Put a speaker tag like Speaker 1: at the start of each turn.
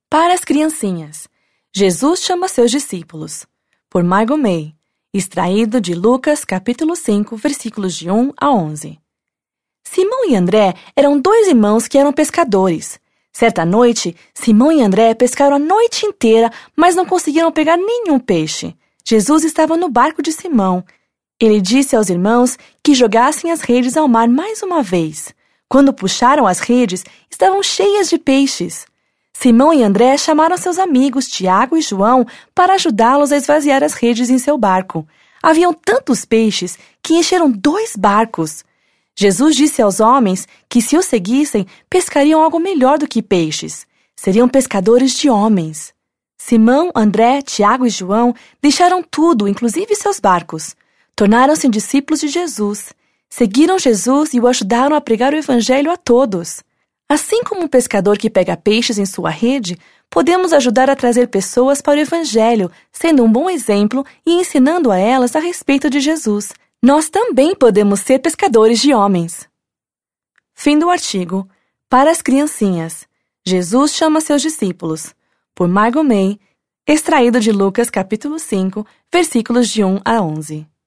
Speaker 1: Para as criancinhas, Jesus chama seus discípulos, por Margot May, extraído de Lucas, capítulo 5, versículos de 1 a 11. Simão e André eram dois irmãos que eram pescadores. Certa noite, Simão e André pescaram a noite inteira, mas não conseguiram pegar nenhum peixe. Jesus estava no barco de Simão. Ele disse aos irmãos que jogassem as redes ao mar mais uma vez. Quando puxaram as redes, estavam cheias de peixes. Simão e André chamaram seus amigos Tiago e João para ajudá-los a esvaziar as redes em seu barco. Haviam tantos peixes que encheram 2 barcos. Jesus disse aos homens que, se o seguissem, pescariam algo melhor do que peixes. Seriam pescadores de homens. Simão, André, Tiago e João deixaram tudo, inclusive seus barcos. Tornaram-se discípulos de Jesus. Seguiram Jesus e o ajudaram a pregar o Evangelho a todos. Assim como um pescador que pega peixes em sua rede, podemos ajudar a trazer pessoas para o Evangelho, sendo um bom exemplo e ensinando a elas a respeito de Jesus. Nós também podemos ser pescadores de homens. Fim do artigo. Para as criancinhas, Jesus chama seus discípulos, por Margot May, extraído de Lucas capítulo 5, versículos de 1 a 11.